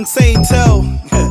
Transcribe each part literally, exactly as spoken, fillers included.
Aaron Saintel.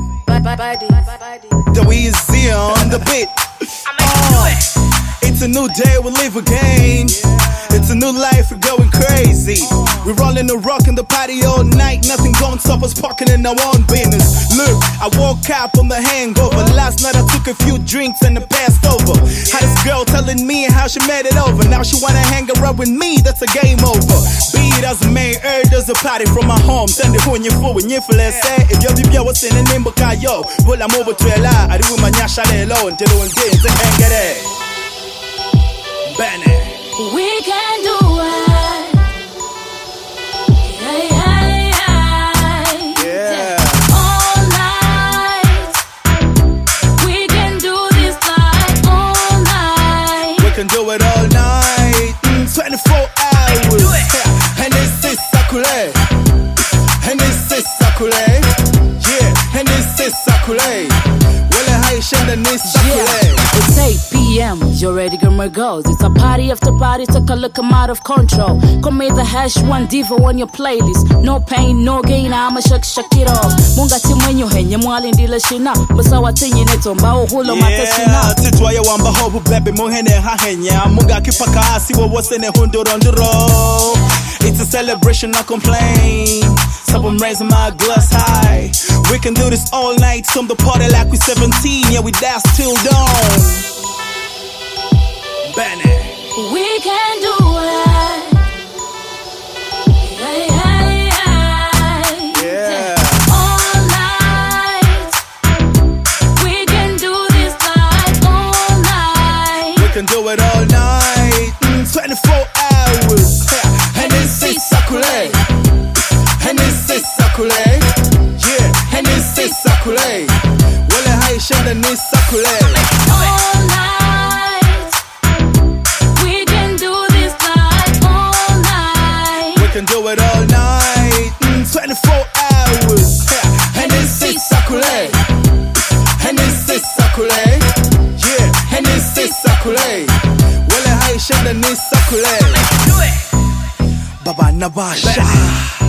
The Weezy on the beat. Oh, it's a new day, we live again. It's a new life, we're going crazy. We're rolling and rocking the party all night. Nothing gonna stop us parking in our own business. Look, I woke up on the hangover. Last night I took a few drinks and it passed over. Had this girl telling me how she made it over. Now she wanna hang around with me, that's a game over. Be it as a main herb, there's a party from my home. Send it when you're full, when you're full, let's say. If you're the what's in the name of Kayo, well, I'm over to a lot. I do my nyasha alone, until one day, they can't get it. Bennett. We can do it. Yeah, yeah, yeah. Yeah. All night. We can do this like all night. We can do it all night. Mm, twenty-four hours. Yeah. And this is Sakule. And this is Sakule. Yeah. And this is Sakule. Well, I share the this Sakule. It's eight p m You're ready, girl, girls. It's a party after party. Take a look, I'm out of control. Come with the hash one diva on your playlist. No pain, no gain. I'ma shake, shake it off. Munga timenyo henye mwali ndila shina. Basa watinyi neto mbao hulo matashina. Yeah, titwa ya wamba hobu baby muhene hahenya. Munga kipaka asi wa wasene hunduronduro. It's a celebration, I complain. So I'm raising my glass high. We can do this all night. Some the party like we seventeen. Yeah, we dance till dawn. Bennett. We can do it. Yeah, yeah, yeah. Yeah. All night. We can do this like all night. We can do it all night. Mm, twenty-four hours. Yeah. And this is Sakule. And this is Sakule. Yeah. And this is Sakule. Well, I share the this Sakule. All night. We can do this like all night. We can do it all night. Mm, twenty-four hours. Yeah. And this is Sakule. And this is Sakule. Yeah. And this is Sakule. Well, I share the this Sakule. Baba Nabasha.